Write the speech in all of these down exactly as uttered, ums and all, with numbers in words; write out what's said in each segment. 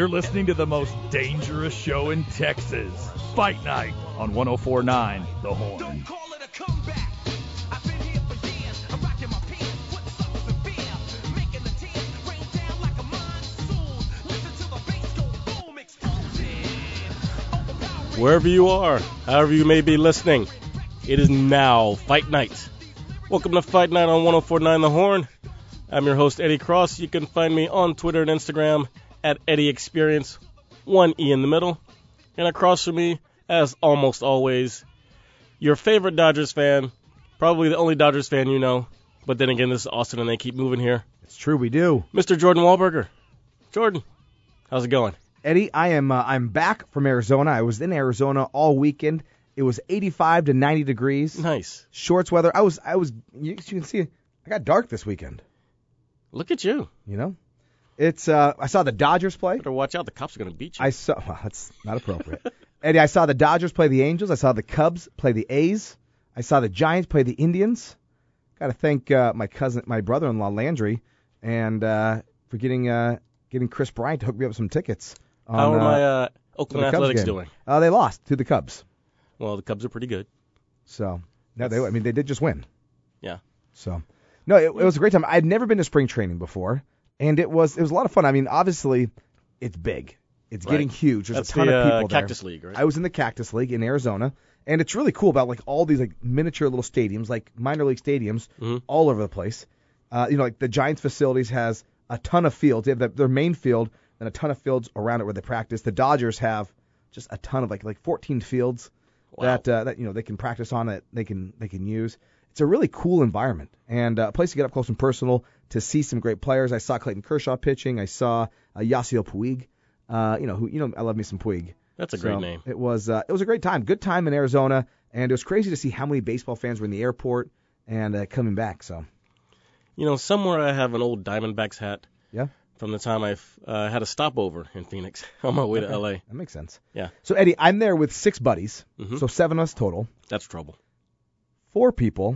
You're listening to the most dangerous show in Texas. Fight Night on one oh four point nine The Horn. Don't call it a comeback. I've been here for years. I'm rocking my pants, putting something in beer, making the tears rain down like a monsoon. Listen to the bass go boom, explosion. Overpowering. Wherever you are, however you may be listening, it is now Fight Night. Welcome to Fight Night on one oh four point nine The Horn. I'm your host, Eddie Cross. You can find me on Twitter and Instagram at Eddie Experience, one E in the middle. And across from me, as almost always, your favorite Dodgers fan, probably the only Dodgers fan you know. But then again, this is Austin and they keep moving here. It's true, we do. Mister Jordan Wahlberger. Jordan, how's it going? Eddie, I am uh, I'm back from Arizona. I was in Arizona all weekend. It was eighty-five to ninety degrees. Nice. Shorts weather. I was I was you, you can see I got dark this weekend. Look at you. You know? It's uh I saw the Dodgers play. Better watch out. The cops are going to beat you. I saw well, that's not appropriate. Eddie, I saw the Dodgers play the Angels. I saw the Cubs play the A's. I saw the Giants play the Indians. Got to thank uh, my cousin, my brother-in-law Landry, and uh, for getting uh, getting Chris Bryant to hook me up with some tickets. On, How are uh, my uh, to the Oakland Cubs Athletics game. doing? Uh, they lost to the Cubs. Well, the Cubs are pretty good. So no, they I mean they did just win. Yeah. So no, it, it was a great time. I'd never been to spring training before, and it was it was a lot of fun. I mean, obviously, it's big. It's Right. getting huge. There's That's a ton the, of people uh, there. Cactus League, right? I was in the Cactus League in Arizona, and it's really cool about like all these like miniature little stadiums, like minor league stadiums, Mhm. all over the place. Uh, you know, like the Giants facilities has a ton of fields. They have the, their main field and a ton of fields around it where they practice. The Dodgers have just a ton of like like fourteen fields Wow. that uh, that you know they can practice on, that they can they can use. It's a really cool environment and uh, a place to get up close and personal to see some great players. I saw Clayton Kershaw pitching. I saw uh, Yasiel Puig. Uh, you know who you know I love me some Puig. That's a great So name. It was uh, it was a great time, good time in Arizona, and it was crazy to see how many baseball fans were in the airport and uh, coming back. So You know, somewhere I have an old Diamondbacks hat yeah, from the time I uh, had a stopover in Phoenix on my way to Okay. L A. that makes sense. Yeah. So Eddie, I'm there with six buddies, Mhm. so seven of us total. That's trouble. Four people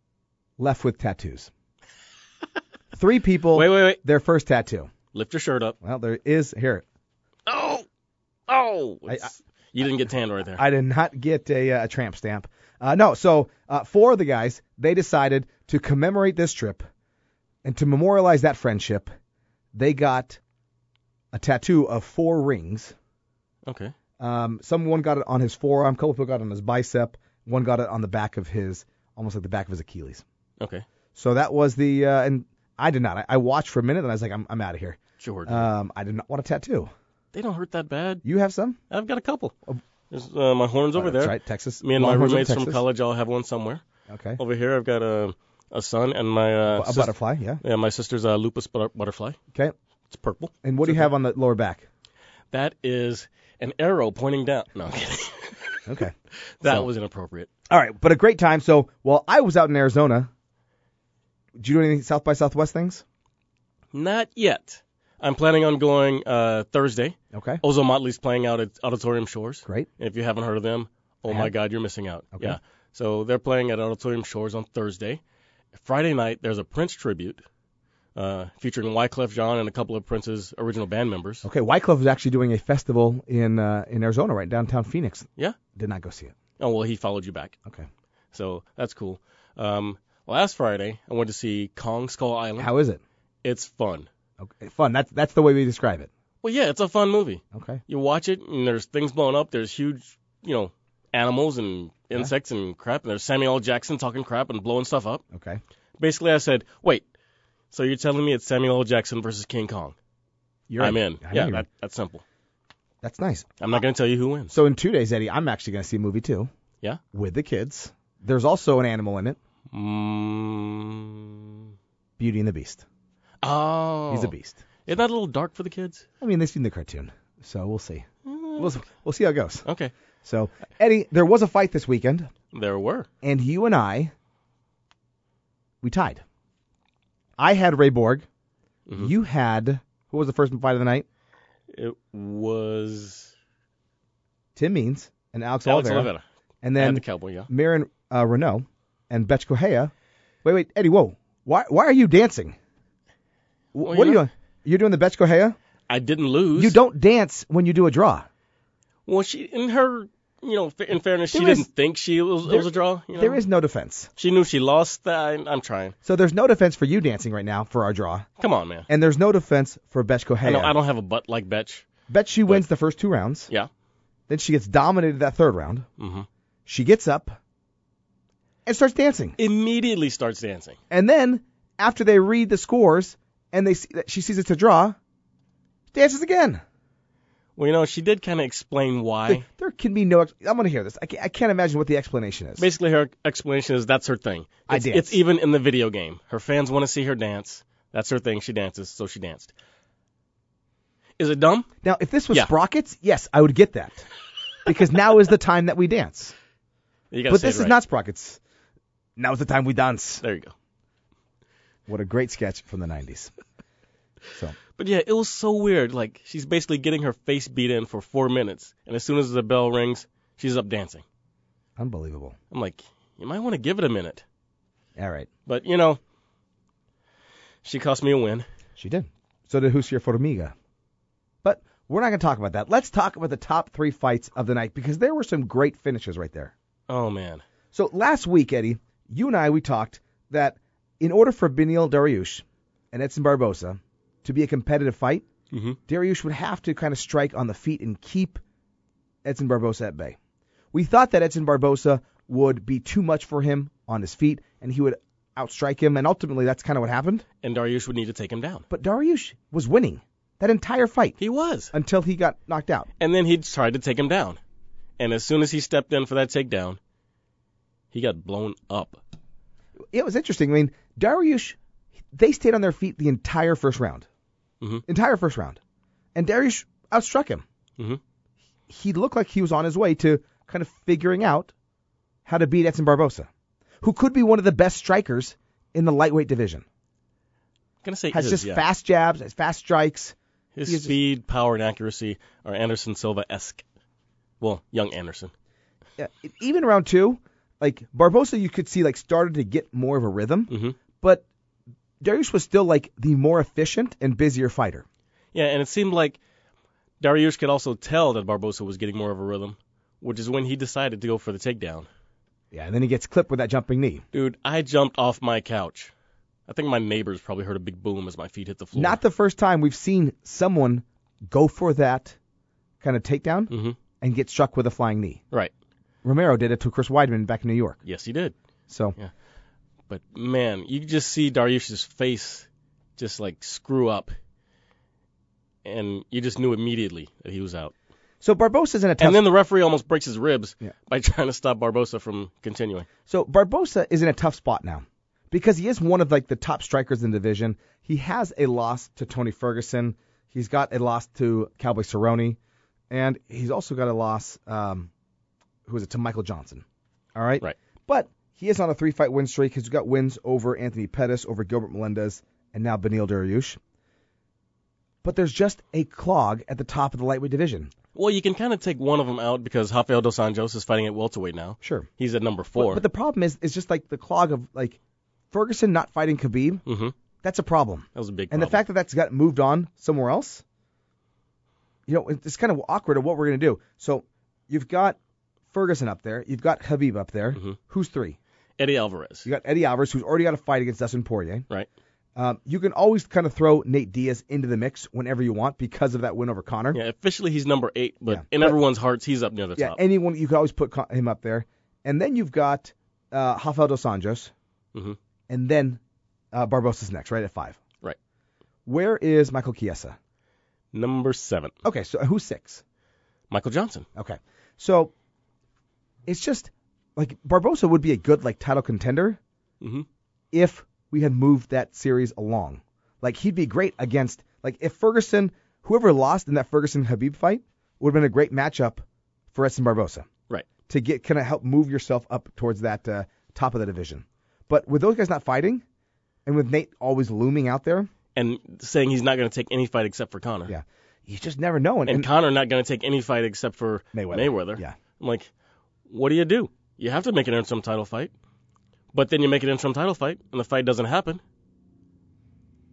left with tattoos. Three people, Wait, wait, wait. their first tattoo. Lift your shirt up. Well, there is here. Oh! Oh! I- It's- you didn't get tanned right there. I did not get a, uh, a tramp stamp. Uh, no, so uh, four of the guys, they decided to commemorate this trip and to memorialize that friendship. They got a tattoo of four rings. Okay. Um, someone got it on his forearm. A couple people got it on his bicep. One got it on the back of his, almost like the back of his Achilles. Okay. So that was the, uh, and I did not. I, I watched for a minute and I was like, I'm, I'm out of here. Sure. Um, I did not want a tattoo. they don't hurt that bad. You have some? I've got a couple. There's uh, my horns over Oh, that's there. right, Texas. Me and my Longhorns of roommates from Texas. college all have one somewhere. Okay. Over here, I've got a a son and my uh, a sis- butterfly, yeah. Yeah, my sister's a lupus butter- butterfly. Okay. It's purple. And what do you have on the lower back? That is an arrow pointing down. No, I'm kidding. Okay. that So- was inappropriate. All right, but a great time. So while I was out in Arizona, did you do any South by Southwest things? Not yet. I'm planning on going uh, Thursday. Okay. Ozo Motley's playing out at Auditorium Shores. Great. If you haven't heard of them, oh I my have. God, you're missing out. Okay. Yeah. So they're playing at Auditorium Shores on Thursday. Friday night, there's a Prince tribute uh, featuring Wyclef Jean and a couple of Prince's original band members. Okay, Wyclef is actually doing a festival in uh, in Arizona, right downtown Phoenix. Yeah. Did not go see it. Oh, well, he followed you back. Okay. So that's cool. Um, last Friday, I went to see Kong Skull Island. How is it? It's fun. Okay, fun. That's that's the way we describe it. Well, yeah, it's a fun movie. Okay. You watch it, and there's things blowing up. There's huge, you know, animals and insects and crap. And there's Samuel L. Jackson talking crap and blowing stuff up. Okay. Basically, I said, wait, so you're telling me it's Samuel L. Jackson versus King Kong? You're I'm in. I know Yeah, you're that, in. that's simple. That's nice. I'm not going to tell you who wins. So in two days, Eddie, I'm actually going to see a movie too. Yeah? With the kids. There's also an animal in it. Mm. Beauty and the Beast. Oh. He's a beast. Isn't that a little dark for the kids? I mean, they've seen the cartoon, so we'll see. We'll, we'll see how it goes. Okay. So, Eddie, there was a fight this weekend, There were. and you and I, we tied. I had Ray Borg. Mhm. You had, who was the first fight of the night? It was Tim Means and Alex, Alex Oliveira. Oliveira. And And then the Cowboy, yeah. Marin uh, Renault and Betch Correia. Wait, wait, Eddie, whoa. Why why are you dancing? Well, what you are you know- doing? You're doing the Betch Correia? I didn't lose. You don't dance when you do a draw. Well, she in her, you know, in fairness, she There is- didn't think she was, it there- was a draw. You know? There is no defense. She knew she lost. I, I'm trying. So there's no defense for you dancing right now for our draw. Come on, man. And there's no defense for Betch I, Kohea. don't, I don't have a butt like Betch. Bet she wins the first two rounds. Yeah. Then she gets dominated that third round. Mm-hmm. She gets up and starts dancing. Immediately starts dancing. And then, after they read the scores and they see that she sees it's a draw, dances again. Well, you know, she did kind of explain why. There, there can be no. Ex- I'm going to hear this. I can't, I can't imagine what the explanation is. Basically, her explanation is that's her thing. I It's, dance. it's even in the video game. Her fans want to see her dance. That's her thing. She dances, so she danced. Is it dumb? Now, if this was Yeah. Sprockets, yes, I would get that. Because now is the time that we dance. You gotta But say this it is right. not Sprockets. Now is the time we dance. There you go. What a great sketch from the nineties. So, But yeah, it was so weird. Like, she's basically getting her face beat in for four minutes, and as soon as the bell rings, she's up dancing. unbelievable. I'm like, you might want to give it a minute. All right. But, you know, she cost me a win. She did. So did Jussier Formiga. But we're not going to talk about that. Let's talk about the top three fights of the night because there were some great finishes right there. Oh, man. So last week, Eddie, you and I, we talked that in order for Beneil Dariush and Edson Barboza to be a competitive fight, Mm-hmm. Dariush would have to kind of strike on the feet and keep Edson Barboza at bay. We thought that Edson Barboza would be too much for him on his feet and he would outstrike him, and ultimately that's kind of what happened. And Dariush would need to take him down. But Dariush was winning that entire fight He was. until he got knocked out. And then he tried to take him down. And as soon as he stepped in for that takedown, he got blown up. It was interesting. I mean, Dariush, they stayed on their feet the entire first round. Mhm. Entire first round. And Dariush outstruck him. Mhm. He looked like he was on his way to kind of figuring out how to beat Edson Barboza, who could be one of the best strikers in the lightweight division. I'm gonna say Has is, just yeah. fast jabs, has fast strikes. His he is- speed, power, and accuracy are Anderson Silva-esque. Well, young Anderson. Yeah, e- even round two, like Barboza, you could see like started to get more of a rhythm, Mm-hmm. but Dariush was still like the more efficient and busier fighter. Yeah, and it seemed like Dariush could also tell that Barboza was getting more of a rhythm, which is when he decided to go for the takedown. Yeah, and then he gets clipped with that jumping knee. Dude, I jumped off my couch. I think my neighbors probably heard a big boom as my feet hit the floor. Not the first time we've seen someone go for that kind of takedown Mm-hmm. and get struck with a flying knee. Right. Romero did it to Chris Weidman back in New York. Yes, he did. So, But, man, you could just see Dariush's face just, like, screw up. And you just knew immediately that he was out. so Barbosa's in a tough. And then the referee almost breaks his ribs Yeah. by trying to stop Barboza from continuing. So Barboza is in a tough spot now because he is one of like the top strikers in the division. He has a loss to Tony Ferguson. He's got a loss to Cowboy Cerrone, and he's also got a loss. Um, who is it to Michael Johnson? All right. Right. But he is on a three-fight win streak. He's got wins over Anthony Pettis, over Gilbert Melendez, and now Beneil Dariush. But there's just a clog at the top of the lightweight division. Well, you can kind of take one of them out because Rafael Dos Anjos is fighting at welterweight now. Sure. He's at number But, four. but the problem is, is just like the clog of like Ferguson not fighting Khabib. Mm-hmm. That's a problem. That was a big And problem. the fact that that's got moved on somewhere else, you know, it's kind of awkward of what we're going to do. So you've got Ferguson up there. You've got Khabib up there. Mhm. Who's three? Eddie Alvarez. You got Eddie Alvarez, who's already got a fight against Dustin Poirier. Right. Um, you can always kind of throw Nate Diaz into the mix whenever you want because of that win over Conor. Yeah, officially he's number eight, but Yeah, in but- everyone's hearts, he's up near the Yeah, top. anyone, you can always put Con- him up there. And then you've got uh, Rafael Dos Anjos. hmm And then uh, Barbosa's next, right, at five. Right. Where is Michael Chiesa? Number seven, Okay, so who's six? Michael Johnson. Okay. So it's just like Barboza would be a good like title contender hmm if we had moved that series along. Like he'd be great against like if Ferguson, whoever lost in that Ferguson Khabib fight would have been a great matchup for Edson Barboza Right. to get kind of help move yourself up towards that uh, top of the division. But with those guys not fighting and with Nate always looming out there, And saying he's not going to take any fight except for Conor. yeah, you just never know. And, And, and Conor not going to take any fight except for Mayweather. Mayweather. Yeah. I'm like, what do you do? You have to make an interim title fight. But then you make an interim title fight, and the fight doesn't happen.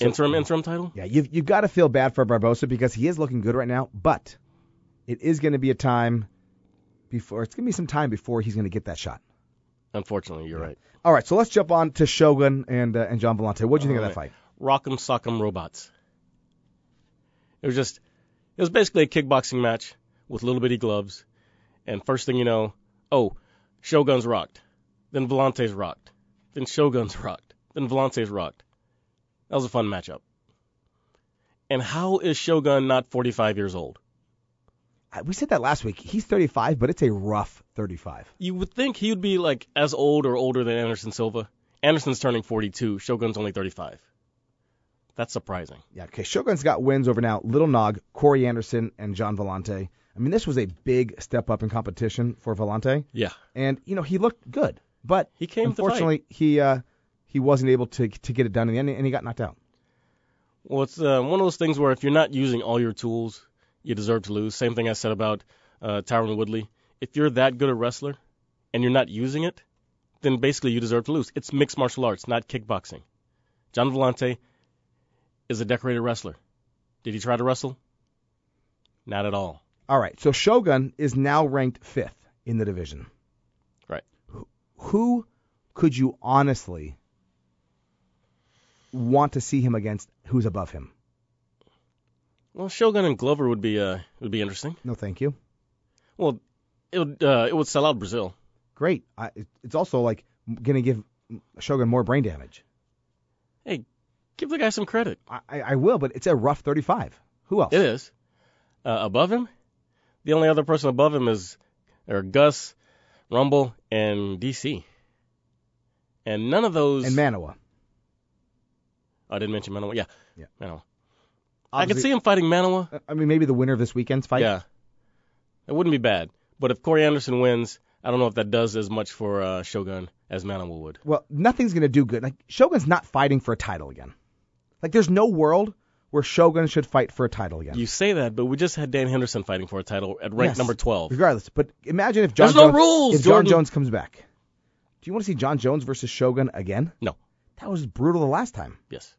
interim interim title? Yeah, you've, you've got to feel bad for Barbosa because he is looking good right now, but it is going to be a time before, it's going to be some time before he's going to get that shot. Unfortunately, you're right. All right, so let's jump on to Shogun and uh, and John Vellante. What do you think All of that right. fight? Rock'em Sock'em Robots. It was just, it was basically a kickboxing match with little bitty gloves. And first thing you know, oh, Shogun's rocked. Then Vellante's rocked. Then Shogun's rocked. Then Vellante's rocked. That was a fun matchup. And how is Shogun not forty-five years old? Uh, We said that last week. He's thirty-five, but it's a rough thirty-five. You would think he would be like as old or older than Anderson Silva. Anderson's turning forty-two. Shogun's only thirty-five. That's surprising. Yeah, okay. Shogun's got wins over now Little Nog, Corey Anderson, and John Vellante. I mean, this was a big step up in competition for Vellante. Yeah. And, you know, he looked good. But He came to fight. unfortunately, he uh, he wasn't able to to get it done in the end, and he got knocked out. Well, it's uh, one of those things where if you're not using all your tools, you deserve to lose. Same thing I said about uh, Tyron Woodley. If you're that good a wrestler and you're not using it, then basically you deserve to lose. It's mixed martial arts, not kickboxing. John Vellante is a decorated wrestler. Did he try to wrestle? Not at all. All right, so Shogun is now ranked fifth in the division. Right. Who could you honestly want to see him against who's above him? Well, Shogun and Glover would be uh would be interesting. No, thank you. Well, it would uh, it would sell out Brazil. Great. I, it's also like going to give Shogun more brain damage. Hey, give the guy some credit. I, I, I will, but it's a rough thirty-five. Who else? It is. Uh, above him, the only other person above him is are Gus, Rumble, and D C. And none of those. And Manoa. I didn't mention Manoa. Yeah, Yeah. Manoa. I could Obviously- see him fighting Manoa. I mean, maybe the winner of this weekend's fight. Yeah, it wouldn't be bad. But if Corey Anderson wins, I don't know if that does as much for uh, Shogun as Manoa would. Well, nothing's going to do good. Like Shogun's not fighting for a title again. Like there's no world where Shogun should fight for a title again. You say that, but we just had Dan Henderson fighting for a title at rank Yes. number twelve. Regardless, but imagine if John There's no Jones, rules, if John Jordan. Jones comes back. Do you want to see John Jones versus Shogun again? No. That was brutal the last time. Yes.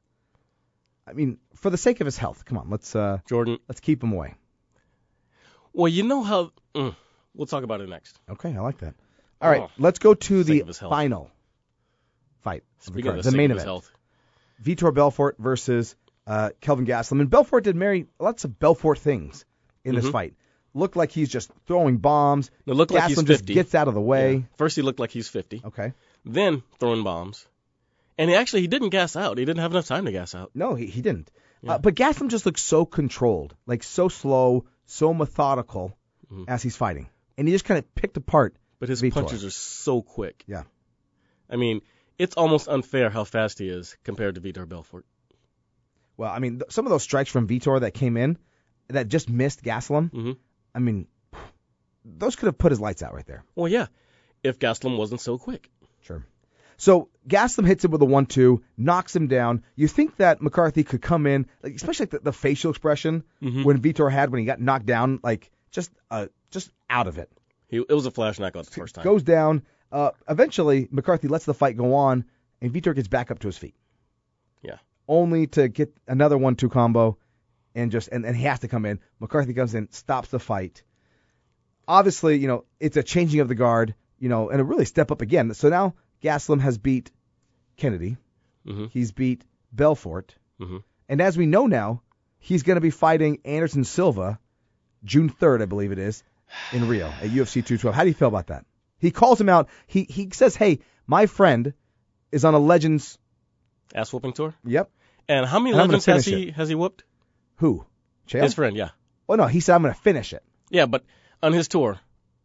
I mean, for the sake of his health, come on, let's uh, Jordan. let's keep him away. Well, you know how. Mm, we'll talk about it next. Okay, I like that. All right, Oh, let's go to sake the of his health. final fight. of the Speaking card, of the the, main sake of his event. health. Vitor Belfort versus uh, Kelvin Gastelum. And Belfort did marry lots of Belfort things in this Mhm. fight. Looked like he's just throwing bombs. It looked like he's Gastelum just fifty. gets out of the way. Yeah. First, he looked like he's fifty. Okay. Then throwing bombs, and he actually he didn't gas out. He didn't have enough time to gas out. No, he, he didn't. Yeah. Uh, but Gastelum just looks so controlled, like so slow, so methodical Mhm. as he's fighting. And he just kind of picked apart But his Vitor. punches are so quick. Yeah. I mean, it's almost unfair how fast he is compared to Vitor Belfort. Well, I mean, th- some of those strikes from Vitor that came in that just missed Gastelum, hmm I mean, those could have put his lights out right there. Well, yeah, if Gastelum wasn't so quick. Sure. So Gastelum hits him with a one two, knocks him down. You think that McCarthy could come in, like, especially like the, the facial expression Mhm. when Vitor had when he got knocked down, like just uh, just out of it. He, it was a flash knockout the first time. Goes down. Uh, eventually, McCarthy lets the fight go on, and Vitor gets back up to his feet. Yeah. Only to get another one two combo, and just and, and he has to come in. McCarthy comes in, stops the fight. Obviously, you know, it's a changing of the guard, you know, and a really step up again. So now Gastelum has beat Kennedy. hmm He's beat Belfort. hmm And as we know now, he's going to be fighting Anderson Silva June third, I believe it is, in Rio at U F C two twelve. How do you feel about that? He calls him out. He he says, hey, my friend is on a Legends. Ass whooping tour. Yep. And how many And I'm gonna legends has finish he has he whooped? Who? Chael? His friend, yeah. Oh, no. He said, I'm going to finish it. Yeah, but on his tour,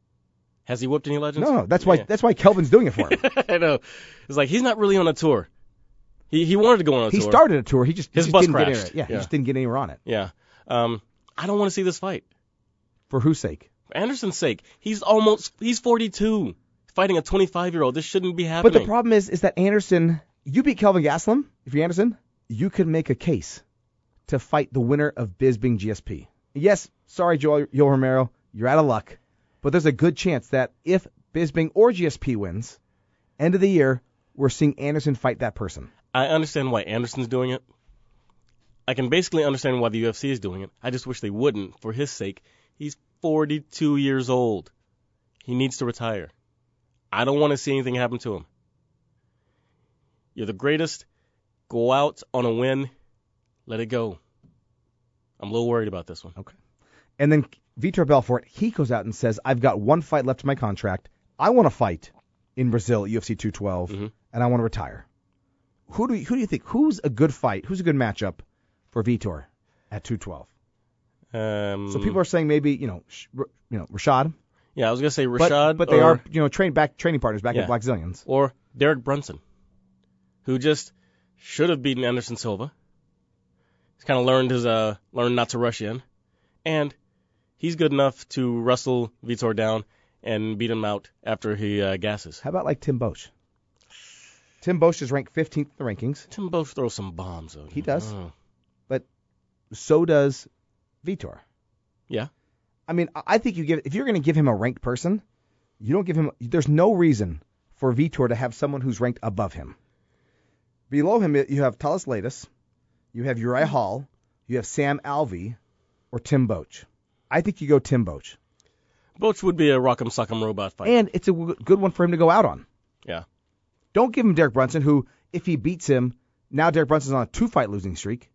has he whooped any legends? No, no. That's why Yeah. that's why Kelvin's doing it for him. I know. It's like he's not really on a tour. He he wanted to go on a He tour. started a tour. He just, he His just bus didn't get crashed. anywhere. Yeah, he Yeah. just didn't get anywhere on it. Yeah. Um, I don't want to see this fight. For whose sake? For Anderson's sake. He's almost, he's forty-two. Fighting a twenty-five-year-old. This shouldn't be But happening. the problem is, is that Anderson, you beat Kelvin Gastelum. If you're Anderson, you could make a case to fight the winner of Bisping G S P. Yes, sorry, Joel, Joel Romero, you're out of luck. But there's a good chance that if Bisping or G S P wins, end of the year, we're seeing Anderson fight that person. I understand why Anderson's doing it. I can basically understand why the U F C is doing it. I just wish they wouldn't, for his sake. He's forty-two years old. He needs to retire. I don't want to see anything happen to him. You're the greatest. Go out on a win. Let it go. I'm a little worried about this one. Okay. And then Vitor Belfort, he goes out and says, I've got one fight left in my contract. I want to fight in Brazil at U F C two twelve, Mm-hmm. and I want to retire. Who do you, who do you think? Who's a good fight? Who's a good matchup for Vitor at two twelve? Um, So people are saying maybe, you know, Sh- you know, Rashad. Yeah, I was going to say But, Rashad. but they or, are, you know, train back training partners back Yeah. at Black Zillions. Or Derek Brunson, who just should have beaten Anderson Silva. He's kind of learned his uh learned not to rush in, and he's good enough to wrestle Vitor down and beat him out after he uh, gasses. How about like Tim Bosch? Tim Bosch is ranked fifteenth in the rankings. Tim Bosch throws some bombs. Though. He does. Oh. So does Vitor. Yeah. I mean, I I think you give if you're going to give him a ranked person, you don't give him. There's no reason for Vitor to have someone who's ranked above him. Below him, you have Talis Latis, you have Uriah Hall, you have Sam Alvey, or Tim Boach. I think you go Tim Boach, Boach would be a rock'em sock'em robot fight. and it's a w- good one for him to go out on. Yeah. Don't give him Derek Brunson, who, if he beats him, now Derek Brunson's on a two-fight losing streak.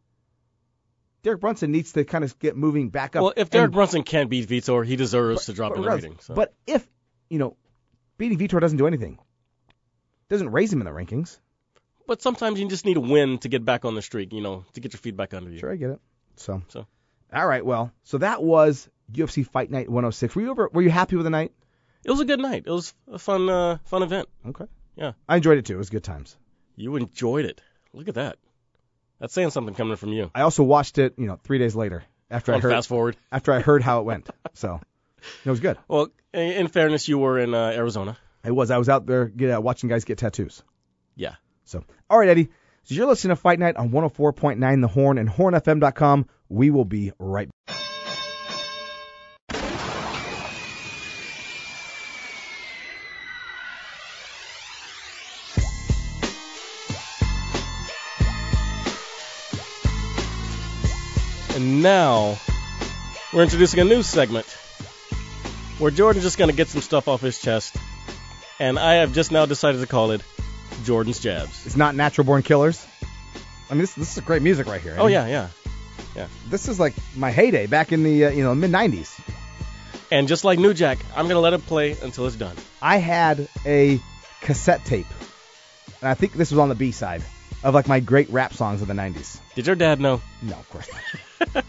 Derek Brunson needs to kind of get moving back up. Well, if Derek And- Brunson can't beat Vitor, he deserves to drop but in the regardless- rating. So. But if, you know, beating Vitor doesn't do anything, doesn't raise him in the rankings. But sometimes you just need a win to get back on the streak, you know, to get your feet back under you. Sure, I get it. So, So. all right, well, so that was U F C Fight Night one oh six. Were you over, Were you happy with the night? It was a good night. It was a fun, uh, fun event. Okay. Yeah. I enjoyed it too. It was good times. You enjoyed it. Look at that. That's saying something coming from you. I also watched it, you know, three days later after I On heard fast forward. after I heard how it went. So it was good. Well, in in fairness, you were in uh, Arizona. I was I was out there get, uh, watching guys get tattoos. Yeah. So, all right, Eddie. So you're listening to Fight Night on one oh four point nine The Horn and horn f m dot com. We will be right back. And now we're introducing a new segment where Jordan's just going to get some stuff off his chest. And I have just now decided to call it Jordan's Jabs. It's not Natural Born Killers. I mean, this this is great music right here. Oh, Eddie. yeah, yeah. This is like my heyday back in the uh, you know mid nineties. And just like New Jack, I'm going to let it play until it's done. I had a cassette tape, and I think this was on the B side of like my great rap songs of the nineties. Did your dad know? No, of course not.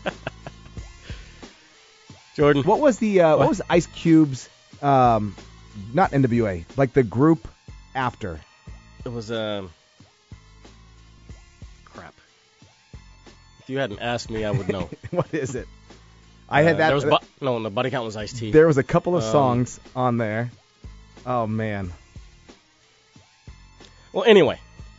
Jordan. What was the uh, what? What? was Ice Cube's um, not N W A, like the group after? It was, um... crap. If you hadn't asked me, I would know. What is it? I had Uh, that. There was bu- no, the body count was Ice-T. There was a couple of Um, songs on there. Oh man, Well, anyway,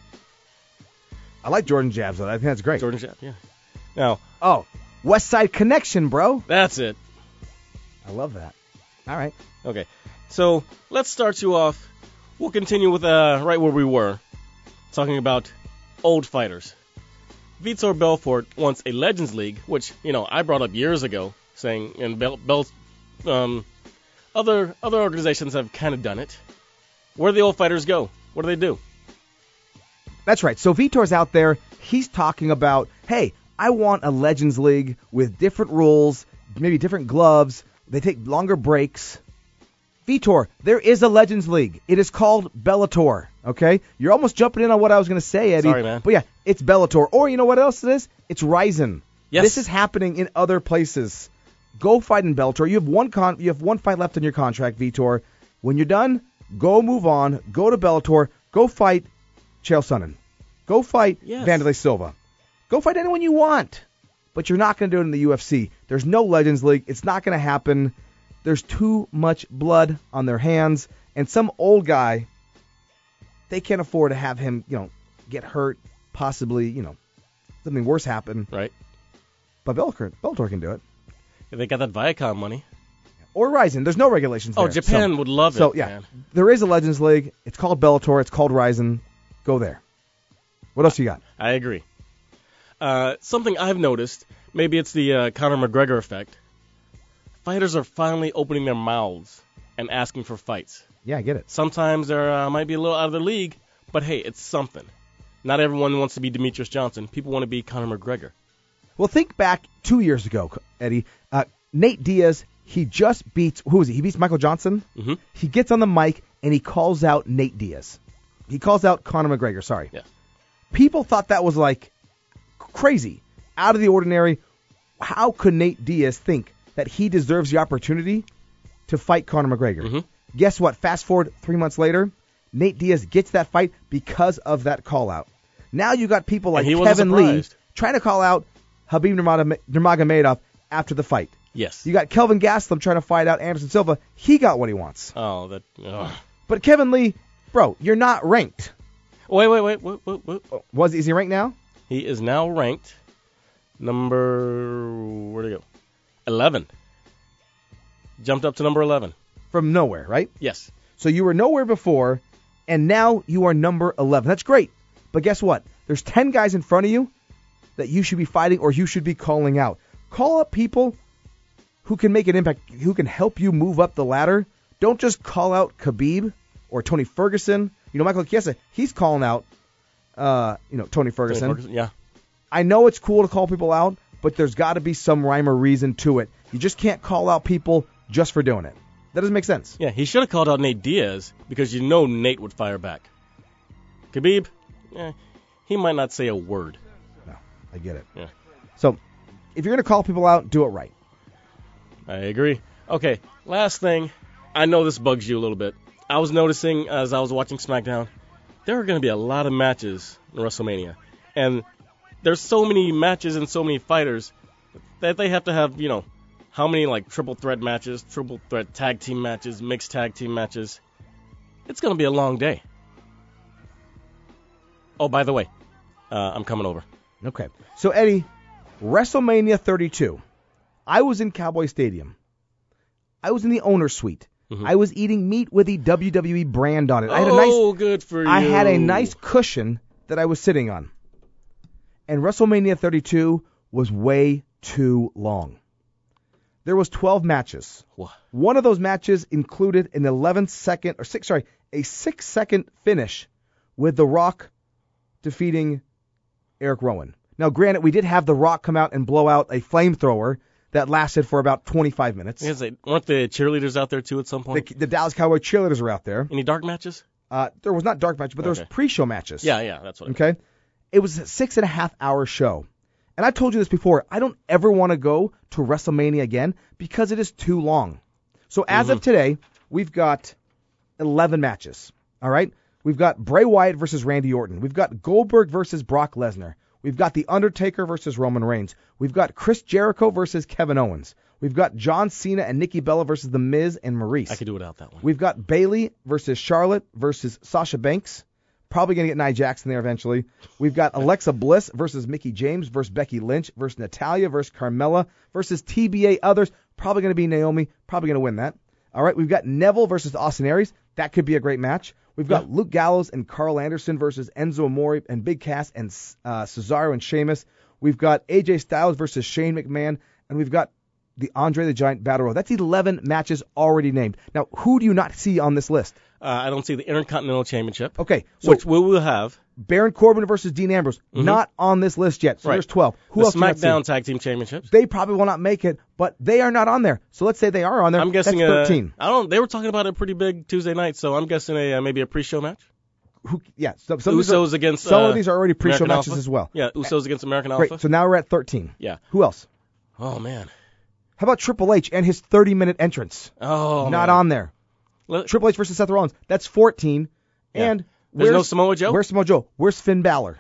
I like Jordan Jabs though. I think that's great. Jordan Jab, yeah. Now, Oh, West Side Connection, bro. that's it. I love that. All right. Okay, so let's start you off. We'll continue with uh, right where we were, talking about old fighters. Vitor Belfort wants a Legends League, which, you know, I brought up years ago, saying, and Bel, Bel um, other other organizations have kind of done it. Where do the old fighters go? What do they do? That's right. So Vitor's out there. He's talking about, hey, I want a Legends League with different rules, maybe different gloves. They take longer breaks. Vitor, there is a Legends League. It is called Bellator. Okay? You're almost jumping in on what I was going to say, Eddie. Sorry, man. But yeah, it's Bellator. Or you know what else it is? It's Ryzen. Yes. This is happening in other places. Go fight in Bellator. You have one con- you have one fight left in your contract, Vitor. When you're done, go move on. Go to Bellator. Go fight Chael Sonnen. Go fight Yes. Vanderlei Silva. Go fight anyone you want. But you're not going to do it in the U F C. There's no Legends League. It's not going to happen. There's too much blood on their hands. And some old guy, they can't afford to have him, you know, get hurt, possibly, you know, something worse happen. Right? But Bellator, Bellator can do it. If they got that Viacom money. Or Ryzen. There's no regulations Oh, there. Japan So- would love So, it, yeah, man. there is a Legends League. It's called Bellator. It's called Ryzen. Go there. What else you got? I agree. Uh, something I've noticed, maybe it's the uh, Conor McGregor effect. Fighters are finally opening their mouths and asking for fights. Yeah, I get it. Sometimes they uh, might be a little out of the league, but hey, it's something. Not everyone wants to be Demetrius Johnson. People want to be Conor McGregor. Well, think back two years ago, Eddie. Uh, Nate Diaz, he just beats, who is he? He beats Michael Johnson. Mm-hmm. He gets on the mic and he calls out Nate Diaz. He calls out Conor McGregor, sorry. Yeah. People thought that was like crazy, out of the ordinary. How could Nate Diaz think that he deserves the opportunity to fight Conor McGregor? Mm-hmm. Guess what? Fast forward three months later, Nate Diaz gets that fight because of that call out. Now you got people like And he wasn't Kevin Lee surprised. trying to call out Habib Nurmagomedov Nurmagomedov after the fight. Yes. You got Kelvin Gastelum trying to fight out Anderson Silva. He got what he wants. Oh, that. Ugh. But Kevin Lee, bro, you're not ranked. Wait, wait, wait, wait, wait, wait. Was is he ranked now? He is now ranked number. Where'd he go? eleven. Jumped up to number eleven. From nowhere, right? Yes. So you were nowhere before, and now you are number eleven. That's great. But guess what? There's ten guys in front of you that you should be fighting or you should be calling out. Call up people who can make an impact, who can help you move up the ladder. Don't just call out Khabib or Tony Ferguson. You know, Michael Chiesa, he's calling out, uh, you know, Tony Ferguson. Tony Ferguson, yeah. I know it's cool to call people out, but there's got to be some rhyme or reason to it. You just can't call out people just for doing it. That doesn't make sense. Yeah, he should have called out Nate Diaz because you know Nate would fire back. Khabib, eh, he might not say a word. No, I get it. Yeah. So, if you're going to call people out, do it right. I agree. Okay, last thing. I know this bugs you a little bit. I was noticing as I was watching SmackDown, there are going to be a lot of matches in WrestleMania. And there's so many matches and so many fighters that they have to have, you know, how many, like, triple threat matches, triple threat tag team matches, mixed tag team matches. It's going to be a long day. Oh, by the way, uh, I'm coming over. Okay. So, Eddie, WrestleMania thirty-two. I was in Cowboy Stadium. I was in the owner's suite. Mm-hmm. I was eating meat with the W W E brand on it. I had a Oh, nice, good for you. I had a nice cushion that I was sitting on. And WrestleMania thirty-two was way too long. There was twelve matches. What? One of those matches included an eleven second, or six, sorry, a six second finish with The Rock defeating Eric Rowan. Now, granted, we did have The Rock come out and blow out a flamethrower that lasted for about twenty-five minutes. Yes, they, weren't the cheerleaders out there too at some point? The, the Dallas Cowboy cheerleaders were out there. Any dark matches? Uh, there was not dark matches, but there was Okay. pre-show matches. Yeah, yeah, that's what I mean. Okay? It was a six and a half hour show. And I told you this before. I don't ever want to go to WrestleMania again because it is too long. So as Mm-hmm. of today, we've got eleven matches. All right? We've got Bray Wyatt versus Randy Orton. We've got Goldberg versus Brock Lesnar. We've got The Undertaker versus Roman Reigns. We've got Chris Jericho versus Kevin Owens. We've got John Cena and Nikki Bella versus The Miz and Maurice. I could do without that one. We've got Bayley versus Charlotte versus Sasha Banks. Probably going to get Nia Jackson there eventually. We've got Alexa Bliss versus Mickie James versus Becky Lynch versus Natalya versus Carmella versus T B A others. Probably going to be Naomi. Probably going to win that. All right, we've got Neville versus Austin Aries. That could be a great match. We've got Yeah. Luke Gallows and Carl Anderson versus Enzo Amore and Big Cass and uh, Cesaro and Sheamus. We've got A J Styles versus Shane McMahon. And we've got the Andre the Giant Battle Royal. That's eleven matches already named. Now, who do you not see on this list? Uh, I don't see the Intercontinental Championship, Okay, so which we will have. Baron Corbin versus Dean Ambrose, not on this list yet. So Right. there's twelve. Who the else do you not see? SmackDown Tag Team Championships. They probably will not make it, but they are not on there. So let's say they are on there. I'm guessing That's uh, thirteen. I don't. They were talking about a pretty big Tuesday night, so I'm guessing a uh, maybe a pre-show match. Who, yeah, some, some, of these are, Usos against. some uh, of these are already pre-show American matches Alpha. as well. Yeah, Usos against American Alpha. Great. So now we're at thirteen. Yeah. Who else? Oh man. How about Triple H and his thirty-minute entrance? Oh. not man. on there. Let- Triple H versus Seth Rollins. That's fourteen. Yeah. And There's no where's- Samoa Joe? Where's Samoa Joe? Where's Finn Balor?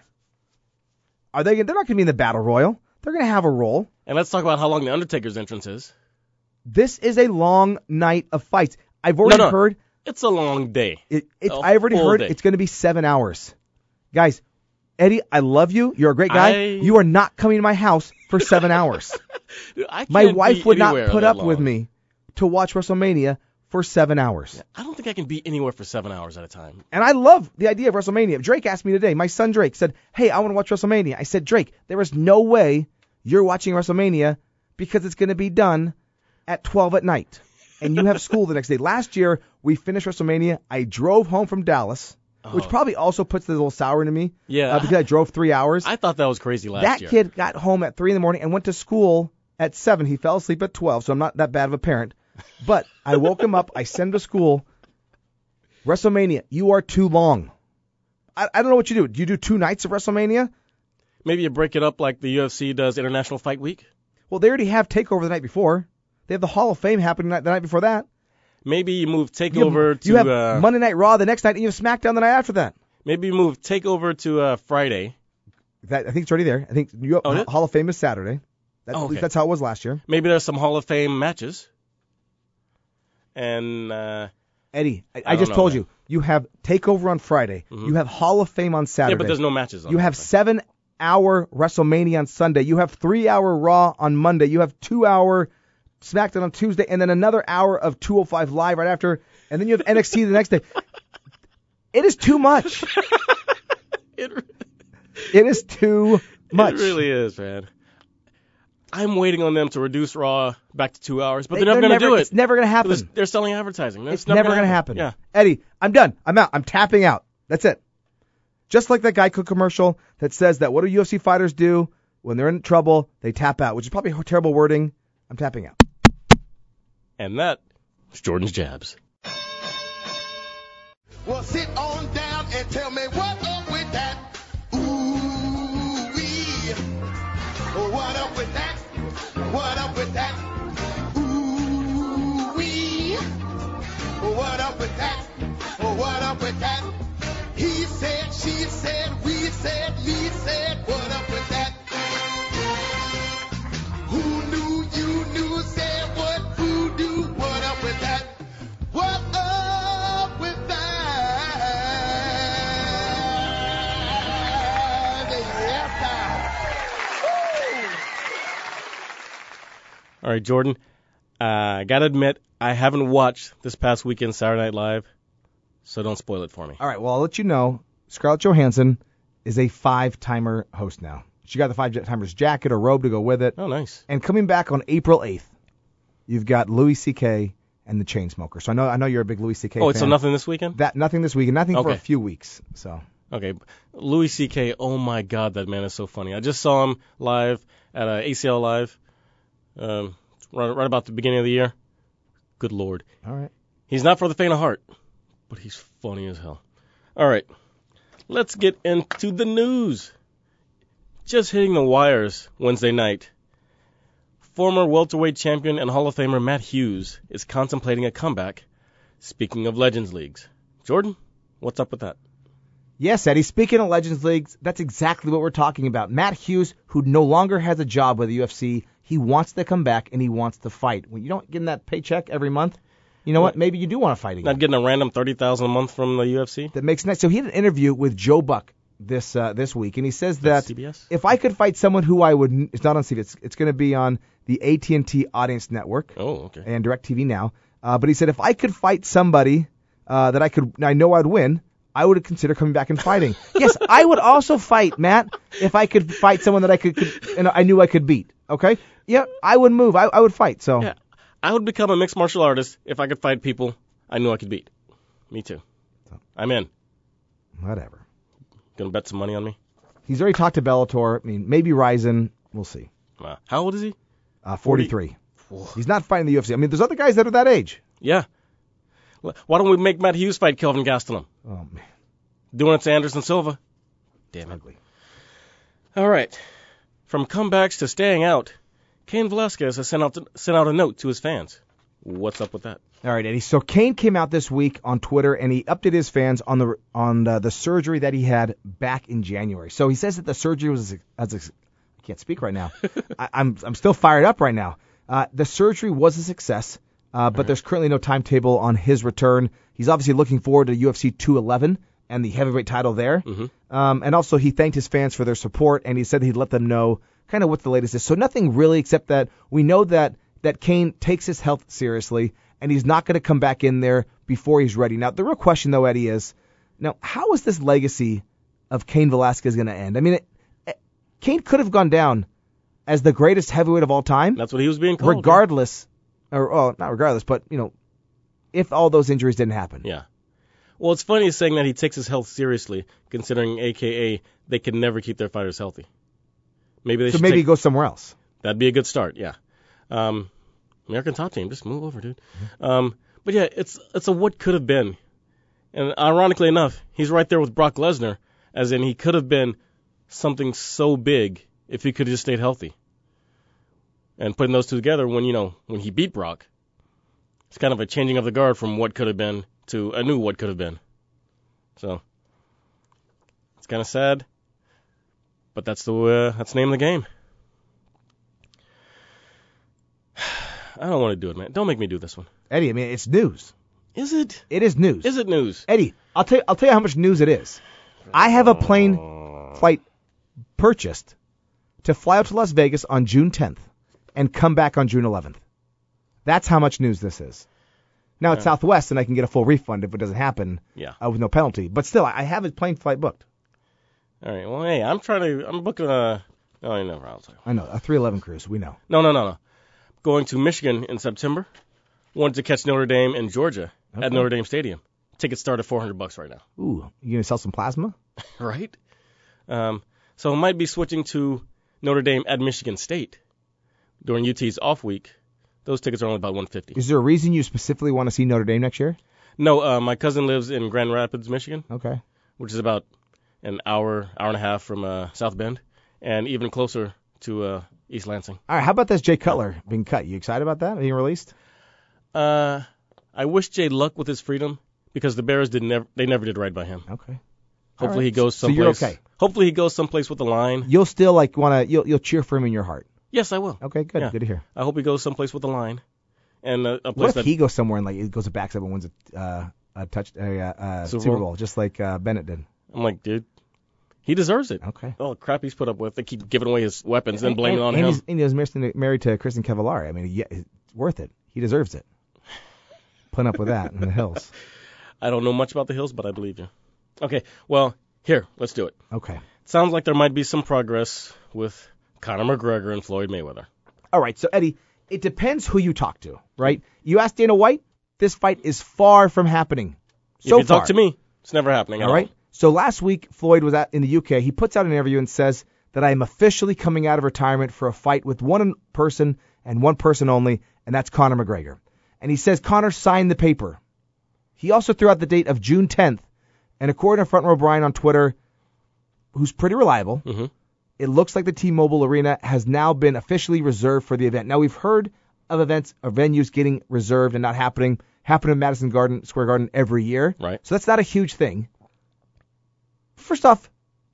Are they? They're not going to be in the Battle Royal. They're going to have a role. And let's talk about how long the Undertaker's entrance is. This is a long night of fights. I've already no. heard. It's a long day. It, it's, A I've already full heard day. it's going to be seven hours. Guys, Eddie, I love you. You're a great guy. I- You are not coming to my house for seven hours. Dude, I My can't wife be would not anywhere put that up with long. me to watch WrestleMania for seven hours. I don't think I can be anywhere for seven hours at a time. And I love the idea of WrestleMania. Drake asked me today, my son Drake said, hey, I want to watch WrestleMania. I said, Drake, there is no way you're watching WrestleMania because it's going to be done at twelve at night. And you have school the next day. Last year, we finished WrestleMania. I drove home from Dallas, which Oh. probably also puts a little sour into me. Yeah. Uh, because I drove three hours. I thought that was crazy last that year. kid got home at three in the morning and went to school at seven. He fell asleep at twelve, so I'm not that bad of a parent. But I woke him up. I sent him to school. WrestleMania, you are too long. I, I don't know what you do. Do you do two nights of WrestleMania? Maybe you break it up like the U F C does International Fight Week. Well, they already have TakeOver the night before. They have the Hall of Fame happening the night before that. Maybe you move You TakeOver have, to you have uh, Monday Night Raw the next night, and you have SmackDown the night after that. maybe you move TakeOver to uh, Friday. That I think it's already there. I think you, Oh, it is? Hall of Fame is Saturday. That's, Oh, at least okay. that's how it was last year. Maybe there's some Hall of Fame matches. And uh, Eddie, I, I, I don't just know, told man. you. You have TakeOver on Friday. Mhm. You have Hall of Fame on Saturday. yeah, but there's no matches on You that have thing. seven-hour WrestleMania on Sunday. You have three-hour Raw on Monday. You have two-hour SmackDown on Tuesday, and then another hour of two oh five Live right after, and then you have N X T the next day. It is too much. It, re- It is too much. it really is, man. I'm waiting on them to reduce Raw back to two hours, but They- they're never going to never, do it. It's never going to happen. Because They're selling advertising. It's, never, never going to happen. Yeah. Eddie, I'm done. I'm out. I'm tapping out. That's it. Just like that Geico commercial that says that what do U F C fighters do when they're in trouble? They tap out, which is probably terrible wording. I'm tapping out. And that is Jordan's Jabs. Well, sit on down and tell me what up with that. Ooh wee. Oh, what up with that? What up with that? Ooh wee. Oh, what up with that? Oh, what up with that? He said, she said, we said, me said, what up with that? Who knew you knew said what? Who do? What up with that? What up with that? Yes, sir. All right, Jordan. Uh, I got to admit, I haven't watched this past weekend Saturday Night Live, so don't spoil it for me. All right, well, I'll let you know. Scarlett Johansson is a five-timer host now. She got the five-timers jacket or robe to go with it. Oh, nice. And coming back on April eighth, you've got Louis C K and the Chainsmokers. So I know I know you're a big Louis C K Oh, fan. so nothing this weekend? That nothing this weekend, nothing for a Okay. few weeks. So Okay. Louis C K, oh my God, that man is so funny. I just saw him live at uh, A C L Live um, right, right about the beginning of the year. Good Lord. all right. He's not for the faint of heart, but he's funny as hell. All right. Let's get into the news. Just hitting the wires Wednesday night. Former welterweight champion and Hall of Famer Matt Hughes is contemplating a comeback. Speaking of Legends Leagues. Jordan, what's up with that? Yes, Eddie. Speaking of Legends Leagues, that's exactly what we're talking about. Matt Hughes, who no longer has a job with the U F C, he wants to come back and he wants to fight. When you don't get that paycheck every month, you know what? Maybe you do want to fight again. Not getting a random thirty thousand dollars a month from the U F C? That makes sense. So he had an interview with Joe Buck this uh, this week, and he says that C B S? if I could fight someone who I would, it's not on C B S, it's, it's going to be on the A T and T Audience Network Oh, okay. and DirecTV Now. Uh, but he said if I could fight somebody uh, that I could, I know I'd win, I would consider coming back and fighting. Yes, I would also fight, Matt, if I could fight someone that I could, could and I knew I could beat. Okay, yeah, I would move. I, I would fight. So Yeah. I would become a mixed martial artist if I could fight people I knew I could beat. Me too. I'm in. whatever. Gonna bet some money on me? He's already talked to Bellator. I mean, maybe Ryzen. We'll see. Wow. How old is he? Uh, forty-three. He's not fighting the U F C. I mean, there's other guys that are that age. Yeah. Wh- Why don't we make Matt Hughes fight Kelvin Gastelum? Oh man, Doing it to Anderson Silva. Damn it. ugly. All right. From comebacks to staying out, Cain Velasquez has sent out sent out a note to his fans. What's up with that? All right, Eddie. So Kane came out this week on Twitter and he updated his fans on the on the, the surgery that he had back in January. So he says that the surgery was as a, I can't speak right now. I, I'm I'm still fired up right now. Uh, the surgery was a success, uh, but there's currently no timetable on his return. He's obviously looking forward to U F C two eleven and the heavyweight title there. Mm-hmm. Um, and also he thanked his fans for their support and he said he'd let them know kind of what the latest is. So nothing really except that we know that that Kane takes his health seriously and he's not going to come back in there before he's ready. Now, the real question, though, Eddie, is, now, how is this legacy of Cain Velasquez going to end? I mean, it, it, Cain could have gone down as the greatest heavyweight of all time. That's what he was being called. Regardless, or oh, not regardless, but, you know, if all those injuries didn't happen. Yeah. Well, it's funny saying that he takes his health seriously, considering A K A they can never keep their fighters healthy. Maybe they So should maybe take, he goes somewhere else. That'd be a good start, yeah. Um, American Top Team, just move over, dude. Um, but yeah, it's it's a what could have been. And ironically enough, he's right there with Brock Lesnar, as in he could have been something so big if he could have just stayed healthy. And putting those two together, when, you know, when he beat Brock, it's kind of a changing of the guard from what could have been to a new what could have been. So it's kind of sad, but that's the uh, that's the name of the game. I don't want to do it, man. Don't make me do this one. Eddie, I mean, it's news. Is it? It is news. Is it news? Eddie, I'll tell you, I'll tell you how much news it is. I have a plane flight purchased to fly out to Las Vegas on June tenth and come back on June eleventh. That's how much news this is. Now, it's Yeah. Southwest, and I can get a full refund if it doesn't happen Yeah. uh, with no penalty. But still, I I have a plane flight booked. All right. Well, hey, I'm trying to. I'm booking a. Oh, I know. I'll tell you. I know, a three eleven cruise, we know. No, no, no, no. Going to Michigan in September. Wanted to catch Notre Dame in Georgia Okay. at Notre Dame Stadium. Tickets start at four hundred bucks right now. Ooh, you going to sell some plasma? Right? Um, so I might be switching to Notre Dame at Michigan State during U T's off week. Those tickets are only about one hundred fifty dollars. Is there a reason you specifically want to see Notre Dame next year? No, uh, my cousin lives in Grand Rapids, Michigan, Okay. which is about an hour, hour and a half from uh, South Bend, and even closer to uh, East Lansing. All right, how about this Jay Cutler being cut? You excited about that being released? Uh, I wish Jay luck with his freedom because the Bears did never they never did right by him. Okay. Hopefully right. he goes So someplace. you're okay. Hopefully he goes someplace with a line. You'll still like want to you'll you'll cheer for him in your heart. Yes, I will. Okay, good. Yeah. Good to hear. I hope he goes someplace with a line, and a, a What place if that he goes somewhere and like it goes to backs up and wins a uh, a touch a uh, uh, Super Super Bowl? Bowl, just like uh, Bennett did? I'm like, dude, he deserves it. Okay. All the crap he's put up with, they keep giving away his weapons and blaming it on and him. He's, and he was married to, married to Kristen Cavallari. I mean, yeah, it's worth it. He deserves it. Putting up with that in the hills. I don't know much about the Hills, but I believe you. Okay, well, here, let's do it. Okay. Sounds like there might be some progress with Conor McGregor and Floyd Mayweather. All right, so Eddie, it depends who you talk to, right? You ask Dana White, this fight is far from happening. So if you far. talk to me, it's never happening. at All right. So last week, Floyd was at, in the U K. He puts out an interview and says that I am officially coming out of retirement for a fight with one person and one person only, and that's Conor McGregor. And he says Conor signed the paper. He also threw out the date of June tenth, and according to Front Row Brian on Twitter, who's pretty reliable, Mm-hmm. it looks like the T-Mobile Arena has now been officially reserved for the event. Now, we've heard of events or venues getting reserved and not happening, happen in Madison Garden Square Garden every year. Right. So that's not a huge thing. First off,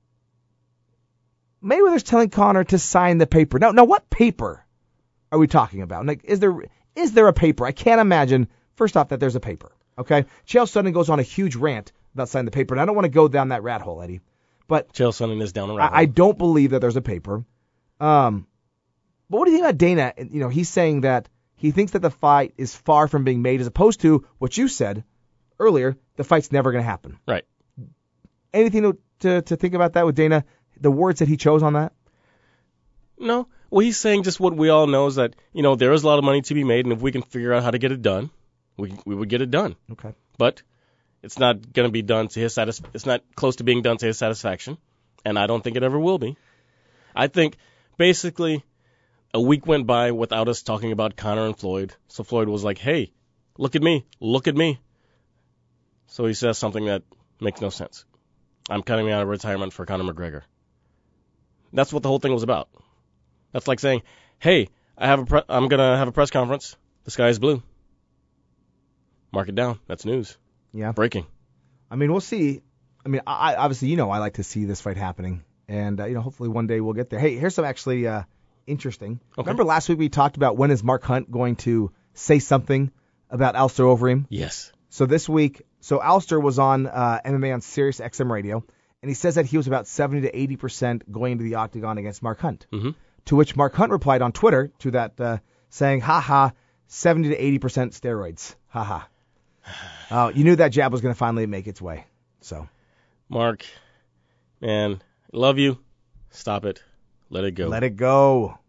Mayweather's telling Conor to sign the paper. Now, now what paper are we talking about? Like, is there is there a paper? I can't imagine, first off, that there's a paper. Okay? Chael Sonnen goes on a huge rant about signing the paper, and I don't want to go down that rat hole, Eddie. But Chael Sonnen is down around. I, I don't believe that there's a paper. Um, but what do you think about Dana? You know, he's saying that he thinks that the fight is far from being made, as opposed to what you said earlier, the fight's never going to happen. Right. Anything to, to to think about that with Dana? The words that he chose on that? No. Well, he's saying just what we all know is that, you know, there is a lot of money to be made, and if we can figure out how to get it done, we we would get it done. Okay. But it's not going to be done to his satis- It's not close to being done to his satisfaction, and I don't think it ever will be. I think basically a week went by without us talking about Conor and Floyd. So Floyd was like, "Hey, look at me, look at me." So he says something that makes no sense. I'm cutting out of retirement for Conor McGregor. That's what the whole thing was about. That's like saying, "Hey, I have a pre- I'm gonna have a press conference. The sky is blue." Mark it down. That's news. Yeah. Breaking. I mean, we'll see. I mean, I, obviously, you know, I like to see this fight happening, and uh, you know, hopefully one day we'll get there. Hey, here's some actually uh, interesting. Okay. Remember last week we talked about when is Mark Hunt going to say something about Alistair Overeem? Yes. So this week, so Alistair was on uh, M M A on Sirius X M Radio, and he says that he was about seventy to eighty percent going into the octagon against Mark Hunt. Mm-hmm. To which Mark Hunt replied on Twitter to that, uh, saying, "Ha ha, seventy to eighty percent steroids. Haha. Oh, you knew that jab was going to finally make its way. So, Mark, man, love you. Stop it. Let it go. let it go.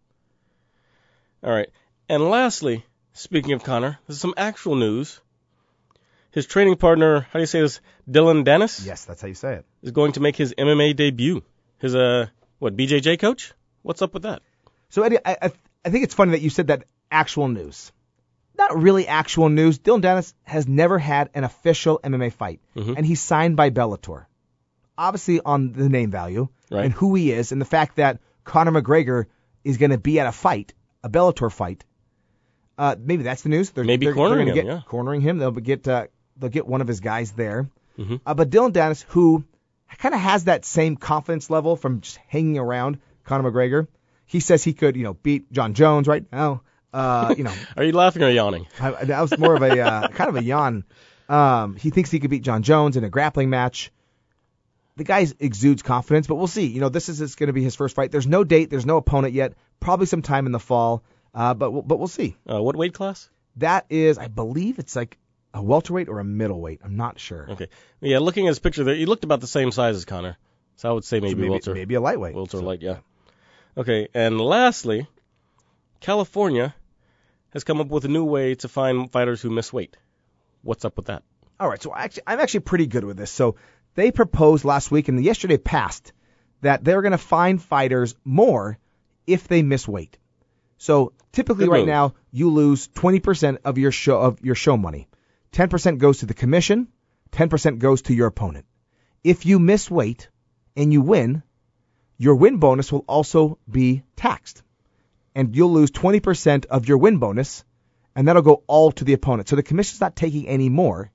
All right. And lastly, speaking of Conor, this is some actual news. His training partner, how do you say this, Dylan Dennis, Yes, that's how you say it. is going to make his M M A debut. His, uh, what, B J J coach? What's up with that? So, Eddie, I, I, I think it's funny that you said that actual news. Not really actual news. Dylan Dennis has never had an official M M A fight, Mhm. and he's signed by Bellator. Obviously on the name value Right. and who he is, and the fact that Conor McGregor is going to be at a fight, a Bellator fight. Uh, maybe that's the news. They're, Maybe they're, cornering they're gonna him, get, yeah. cornering him. They'll get uh, they'll get one of his guys there. Mhm. Uh, but Dylan Dennis, who kind of has that same confidence level from just hanging around Conor McGregor, he says he could, you know, beat John Jones right now. Uh, you know, Are you laughing or yawning? I, that was more of a uh, kind of a yawn. Um, he thinks he could beat John Jones in a grappling match. The guy exudes confidence, but we'll see. You know, this is going to be his first fight. There's no date. There's no opponent yet. Probably sometime in the fall, uh, but we'll, but we'll see. Uh, what weight class? That is, I believe it's like a welterweight or a middleweight. I'm not sure. Okay. Yeah, looking at his picture there, he looked about the same size as Conor. So I would say So maybe, maybe, welter. maybe a lightweight. Welter So, light, yeah. Okay, and lastly, California has come up with a new way to find fighters who miss weight. What's up with that? All right, so actually, I'm actually pretty good with this. So they proposed last week, and yesterday passed, that they're going to fine fighters more if they miss weight. So typically, Good right move. now, you lose twenty percent of your show of your show money. ten percent goes to the commission. ten percent goes to your opponent. If you miss weight and you win, your win bonus will also be taxed, and you'll lose twenty percent of your win bonus, and that'll go all to the opponent. So the commission's not taking any more.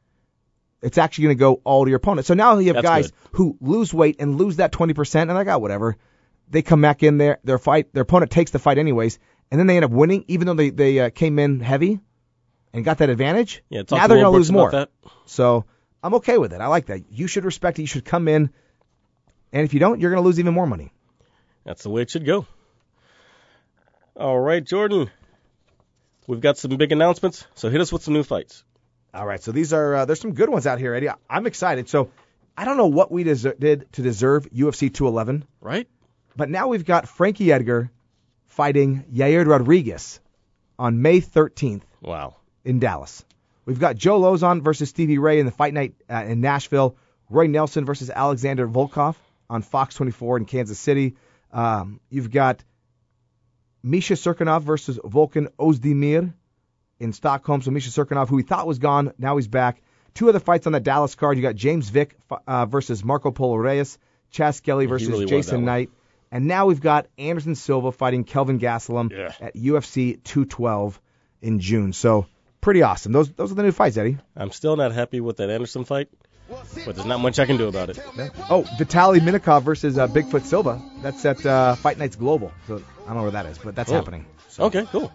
It's actually going to go all to your opponent. So now you have That's guys good. who lose weight and lose that twenty percent, and they're like, oh, whatever. They come back in there, their fight, their opponent takes the fight anyways, and then they end up winning, even though they they uh, came in heavy and got that advantage. Yeah, talk now to they're Will going to lose Brooks more. about that. So I'm okay with it. I like that. You should respect it. You should come in, and if you don't, you're going to lose even more money. That's the way it should go. All right, Jordan. We've got some big announcements, so hit us with some new fights. All right, so these are uh, there's some good ones out here, Eddie. I'm excited. So I don't know what we deser- did to deserve U F C two eleven, Right? but now we've got Frankie Edgar fighting Yair Rodriguez on May thirteenth Wow. in Dallas. We've got Joe Lozon versus Stevie Ray in the Fight Night uh, in Nashville. Roy Nelson versus Alexander Volkov on Fox twenty-four in Kansas City. Um, you've got Misha Serkinov versus Volkan Ozdemir in Stockholm. So Misha Serkinov, who we thought was gone, now he's back. Two other fights on that Dallas card. You got James Vick uh, versus Marco Polo Reyes. Chaz Skelly He versus really was Jason that one. Knight. And now we've got Anderson Silva fighting Kelvin Gastelum Yeah. at U F C two twelve in June. So pretty awesome. Those those are the new fights, Eddie. I'm still not happy with that Anderson fight, but there's not much I can do about it. Oh, Vitaly Minikov versus uh, Bigfoot Silva. That's at uh, Fight Nights Global. So I don't know where that is, but that's Oh. happening. So. Okay, cool.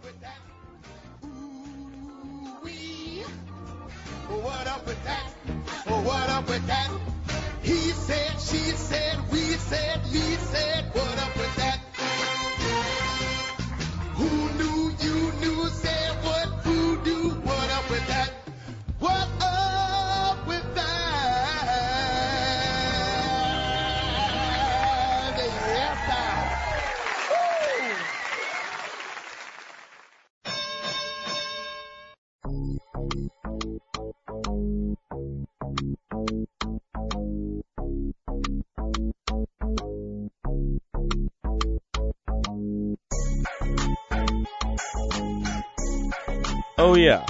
What up with that? Oh, what up with that? He said, she said, we said, me said, what up with that? Who knew you knew said what who knew? What up with that? What up with that? Yes, sir. Woo! Oh, yeah.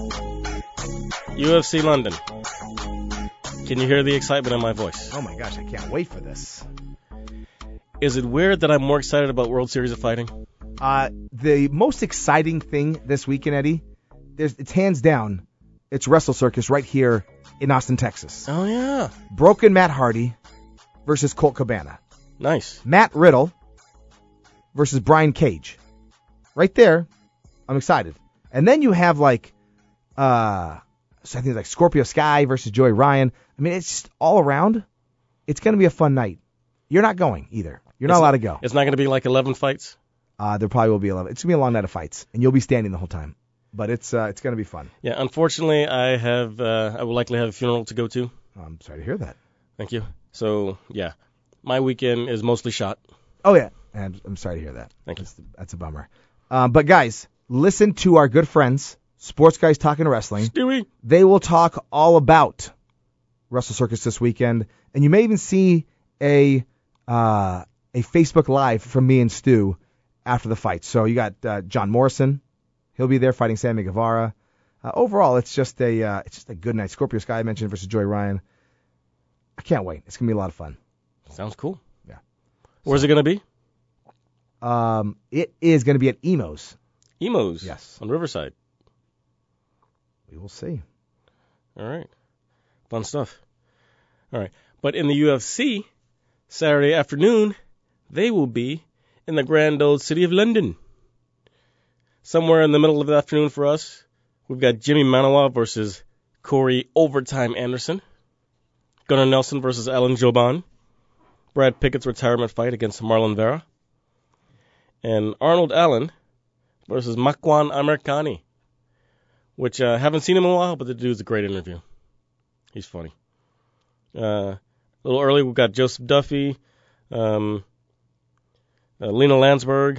U F C London. Can you hear the excitement in my voice? Oh my gosh, I can't wait for this. Is it weird that I'm more excited about World Series of Fighting? Uh, the most exciting thing this weekend, Eddie, there's, it's hands down, it's Wrestle Circus right here in Austin, Texas. Oh, yeah. Broken Matt Hardy versus Colt Cabana. Nice. Matt Riddle versus Brian Cage. Right there, I'm excited. And then you have like, uh, so I think it's like Scorpio Sky versus Joey Ryan. I mean, it's just all around. It's going to be a fun night. You're not going either. You're not It's- allowed to go. It's not going to be like eleven fights? Uh, there probably will be eleven. It's going to be a long night of fights, and you'll be standing the whole time. but it's uh, it's going to be fun. Yeah, unfortunately, I have uh, I will likely have a funeral to go to. I'm sorry to hear that. Thank you. So, yeah, my weekend is mostly shot. Oh, yeah. And I'm sorry to hear that. Thank you. That's, that's a bummer. Um, but, guys, listen to our good friends, Sports Guys Talking Wrestling. Stewie. They will talk all about Wrestle Circus this weekend. And you may even see a uh, a Facebook Live from me and Stu after the fight. So you got uh, John Morrison. He'll be there fighting Sammy Guevara. Uh, overall, it's just a uh, it's just a good night. Scorpio Sky I mentioned versus Joey Ryan. I can't wait. It's going to be a lot of fun. Sounds cool. Yeah. Where's it going to be? Um, it is going to be at Emo's. Emo's. Yes. On Riverside. We will see. All right. Fun stuff. All right. But in the U F C, Saturday afternoon, they will be in the grand old city of London. Somewhere in the middle of the afternoon for us, we've got Jimmy Manawa versus Corey Overtime Anderson. Gunnar Nelson versus Alan Jouban. Brad Pickett's retirement fight against Marlon Vera. And Arnold Allen versus Makwan Amirkhani, which I uh, haven't seen him in a while, but the dude's a great interview. He's funny. Uh, a little early, we've got Joseph Duffy, um, uh, Lena Landsberg,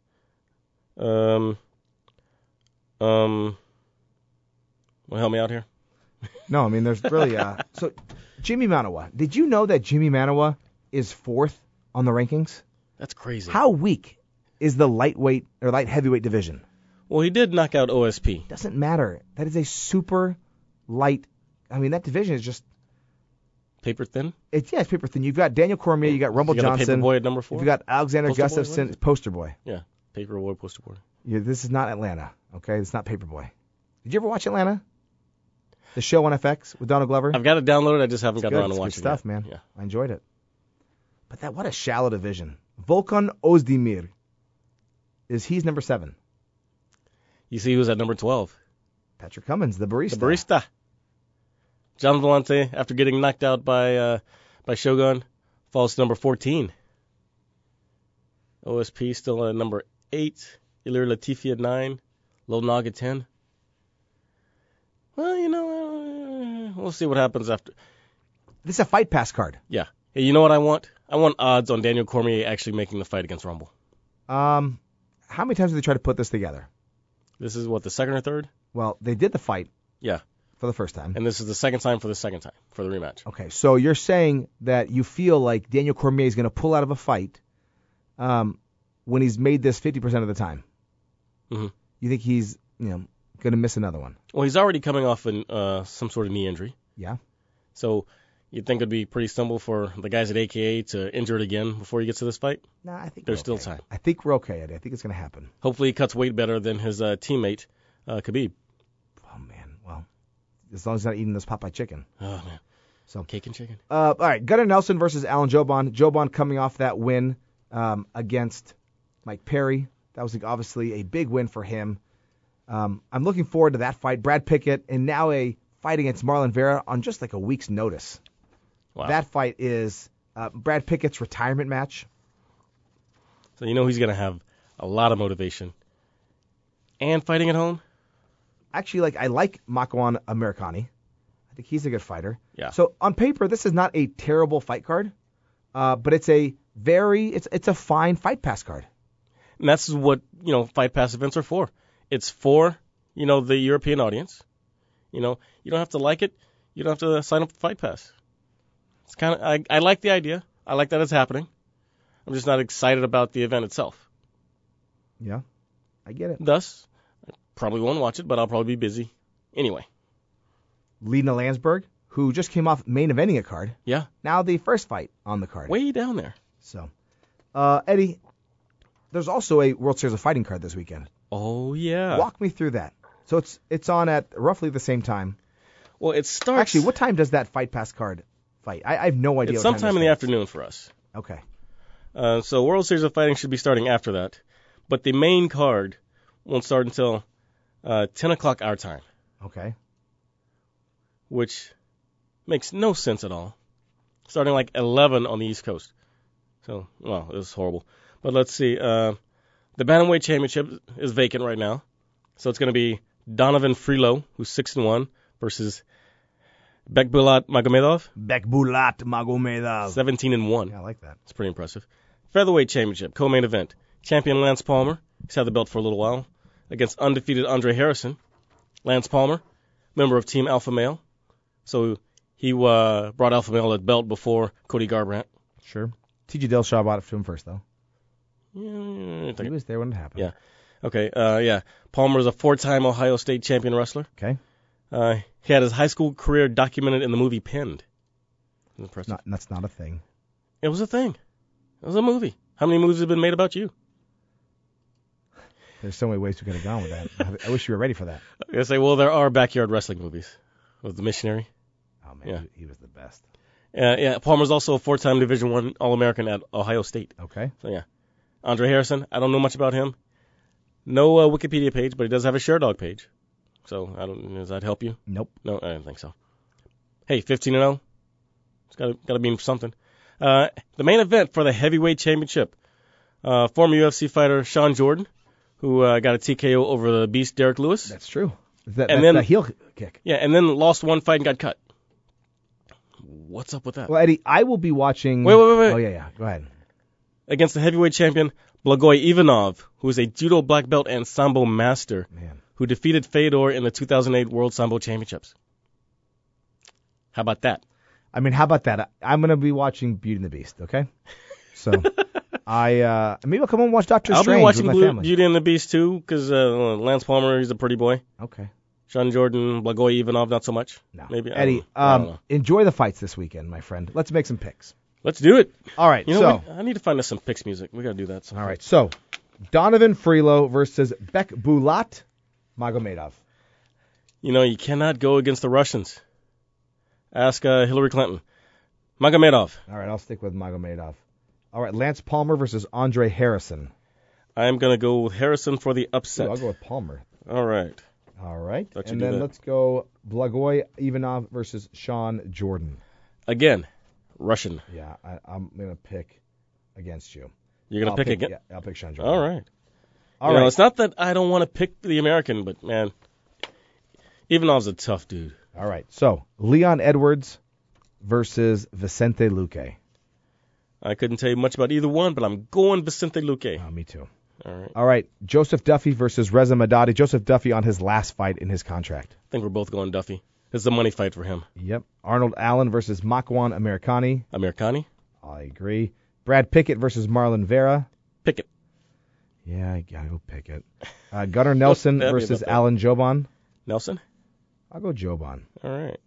um, um, well, help me out here. No, I mean, there's really... Uh, so, Jimmy Manawa. Did you know that Jimmy Manawa is fourth on the rankings? That's crazy. How weak is the lightweight or light heavyweight division? Well, he did knock out O S P. Doesn't matter. That is a super light... I mean, that division is just... Paper thin? It's, yeah, it's paper thin. You've got Daniel Cormier, you got Rumble You got Johnson. Paper Boy at number four? You've got Alexander Poster Boy, Gustafsson, what is Poster Boy. Yeah, Paper Boy, Poster Boy. Yeah, this is not Atlanta, okay? It's not Paperboy. Did you ever watch Atlanta? The show on F X with Donald Glover? I've got it downloaded. I just haven't It's got good. around to It's watching good stuff, it. man. Yeah. I enjoyed it. But that what a shallow division. Volkan Ozdemir is he's number seven. You see who's at number twelve? Patrick Cummins, the barista. The barista. John Vellante, after getting knocked out by uh, by Shogun, falls to number fourteen. O S P still at number eight. Ilir Latifi at nine. Lil Nog at ten. Well, you know, uh, we'll see what happens after. This is a Fight Pass card. Yeah. Hey, you know what I want? I want odds on Daniel Cormier actually making the fight against Rumble. Um, how many times did they try to put this together? This is what, the second or third? Well, they did the fight. Yeah. For the first time. And this is the second time for the second time, for the rematch. Okay, so you're saying that you feel like Daniel Cormier is going to pull out of a fight um, when he's made this fifty percent of the time. Mm-hmm. You think he's, you know, going to miss another one? Well, he's already coming off an, uh, some sort of knee injury. Yeah. So you'd think it'd be pretty simple for the guys at A K A to injure it again before he gets to this fight. No, I think There's we're still okay. time. I think we're okay, Eddie. I think it's going to happen. Hopefully he cuts weight better than his uh, teammate, uh, Khabib. Oh, man. Well, as long as he's not eating this Popeye chicken. Oh, man. So, Cake and chicken. Uh, all right, Gunnar Nelson versus Alan Jouban. Jouban coming off that win um, against Mike Perry. That was like, obviously a big win for him. Um, I'm looking forward to that fight. Brad Pickett, and now a fight against Marlon Vera on just like a week's notice. Wow. That fight is uh, Brad Pickett's retirement match. So you know he's going to have a lot of motivation. And fighting at home? Actually, like I like Makwan Amirkhani. I think he's a good fighter. Yeah. So on paper, this is not a terrible fight card, uh, but it's a very it's it's a fine Fight Pass card. And that's what, you know, Fight Pass events are for. It's for, you know, the European audience. You know, you don't have to like it. You don't have to sign up for Fight Pass. It's kind of, I, I like the idea. I like that it's happening. I'm just not excited about the event itself. Yeah, I get it. Thus, I probably won't watch it, but I'll probably be busy anyway. Lena Landsberg, who just came off main eventing a card. Yeah. Now the first fight on the card. Way down there. So, uh, Eddie, there's also a World Series of Fighting card this weekend. Oh, yeah. Walk me through that. So it's it's on at roughly the same time. Well, it starts. Actually, what time does that Fight Pass card fight? I, I have no idea. It's what time sometime this in the fights. afternoon for us. Okay. Uh, so World Series of Fighting should be starting after that. But the main card won't start until uh, ten o'clock our time, Okay. which makes no sense at all. Starting like eleven on the East Coast. So, well, this is horrible. But let's see. Uh, the Bantamweight Championship is vacant right now. So it's going to be Donovan Frilo, who's six and one, versus Bekbulat Magomedov, Bekbulat Magomedov. seventeen and one. Yeah, I like that. It's pretty impressive. Featherweight Championship, co-main event. Champion Lance Palmer, he's had the belt for a little while, against undefeated Andre Harrison. Lance Palmer, member of Team Alpha Male. So he uh, brought Alpha Male that belt before Cody Garbrandt. Sure. T J Dillashaw bought it to him first, though. Yeah, I He think- was there when it happened. Yeah. Okay, uh, yeah. Palmer is a four-time Ohio State champion wrestler. Okay. Uh, he had his high school career documented in the movie Pinned. Impressive. Not, that's not a thing. It was a thing. It was a movie. How many movies have been made about you? There's so many ways we could have gone with that. I, I wish you were ready for that. I say, well, there are backyard wrestling movies with the missionary. Oh, man. Yeah. He, he was the best. Uh, yeah, Palmer's also a four-time Division One All-American at Ohio State. Okay. So yeah, Andre Harrison. I don't know much about him. No uh, Wikipedia page, but he does have a ShareDog page. So I don't. Does that help you? Nope. No, I don't think so. Hey, fifteen and oh. It's got got to mean something. Uh, the main event for the heavyweight championship. Uh, former U F C fighter Sean Jordan, who uh, got a T K O over the Beast Derek Lewis. That's true. That, And that's then- the heel kick. Yeah, and then lost one fight and got cut. What's up with that? Well, Eddie, I will be watching. Wait, wait, wait, wait. Oh, yeah, yeah. Go ahead. Against the heavyweight champion Blagoy Ivanov, who is a judo black belt and sambo master, Man. who defeated Fedor in the two thousand eight World Sambo Championships. How about that? I mean, how about that? I- I'm going to be watching Beauty and the Beast, okay? So, I, uh, maybe I'll come home and watch Doctor I'll Strange be watching with my Blue, family. Beauty and the Beast too, because uh, Lance Palmer, he's a pretty boy. Okay. Sean Jordan, Blagoy Ivanov, not so much. No. Maybe. I Eddie, don't know. I don't um, know. enjoy the fights this weekend, my friend. Let's make some picks. Let's do it. All right, You know, so, we- I need to find us some picks music. We got to do that. Sometime. all right, so, Donovan Frilo versus Bekbulat Magomedov. You know, you cannot go against the Russians. Ask uh, Hillary Clinton. Magomedov. All right, I'll stick with Magomedov. All right, Lance Palmer versus Andre Harrison. I'm going to go with Harrison for the Ooh, upset. I'll go with Palmer. All right. All right. Thought you'd And do then that. let's go Blagoy Ivanov versus Sean Jordan. Again, Russian. Yeah, I, I'm going to pick against you. You're going I'll to pick again? Yeah, I'll pick Sean Jordan. All right. All you right. know, it's not that I don't want to pick the American, but, man, Ivanov's a tough dude. All right. So, Leon Edwards versus Vicente Luque. I couldn't tell you much about either one, but I'm going Vicente Luque. Oh, me too. All right. All right. Joseph Duffy versus Reza Madadi. Joseph Duffy on his last fight in his contract. I think we're both going Duffy. It's a money fight for him. Yep. Arnold Allen versus Makwan Americani. Americani? I agree. Brad Pickett versus Marlon Vera. Pickett. Yeah, I gotta go Pickett. Uh, Gunnar Nelson tell me versus about that. Alan Joban. Nelson? I'll go Joban. All right.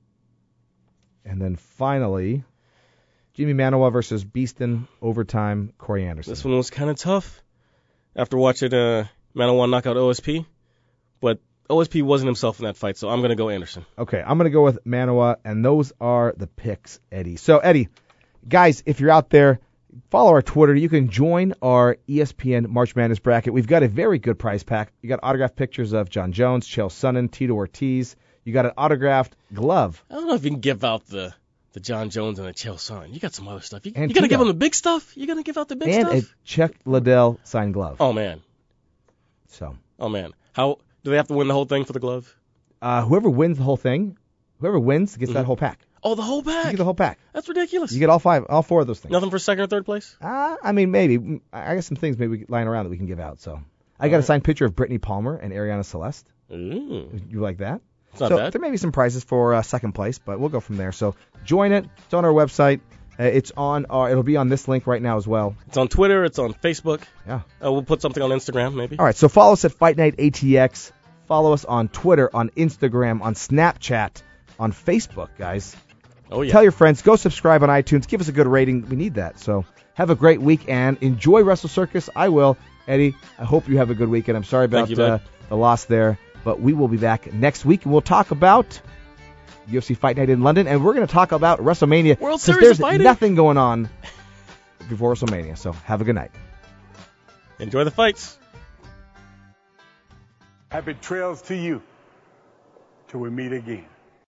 And then finally, Jimmy Manoa versus Beeston overtime Corey Anderson. This one was kind of tough after watching uh, Manawan knock out O S P, but O S P wasn't himself in that fight, so I'm going to go Anderson. Okay, I'm going to go with Manoa, and those are the picks, Eddie. So, Eddie, guys, if you're out there, follow our Twitter. You can join our E S P N March Madness bracket. We've got a very good prize pack. You got autographed pictures of John Jones, Chael Sonnen, Tito Ortiz. You got an autographed glove. I don't know if you can give out the, the John Jones and the Chael Sonnen. You got some other stuff. You, And you going to give Tito. them the big stuff? You going to give out the big and stuff? a Chuck Liddell signed glove. Oh, man. So, Oh, man. How do they have to win the whole thing for the glove? uh, whoever wins the whole thing, whoever wins gets that Mhm. whole pack. Oh, the whole You pack. get the whole pack. That's ridiculous. You get all five, all four of those things. Nothing for second or third place? Uh, I mean, maybe. I got some things maybe lying around that we can give out. So, I got a Alright. signed picture of Brittany Palmer and Ariana Celeste. Ooh, You like that? it's not so bad. there may be some prizes for uh, second place, but we'll go from there. So join it. It's on our website. Uh, it's on our. It'll be on this link right now as well. It's on Twitter. It's on Facebook. Yeah. Uh, we'll put something on Instagram, maybe. All right. So follow us at Fight Night A T X. Follow us on Twitter, on Instagram, on Snapchat, on Facebook, guys. Oh, yeah. Tell your friends. Go subscribe on iTunes. Give us a good rating. We need that. So have a great week and enjoy Wrestle Circus. I will. Eddie, I hope you have a good weekend. I'm sorry about Thank you, uh, bud. the loss there, but we will be back next week and we'll talk about U F C Fight Night in London, and we're going to talk about WrestleMania. World 'cause Series there's of Fighting. nothing going on before WrestleMania. So have a good night. Enjoy the fights. Happy trails to you till we meet again.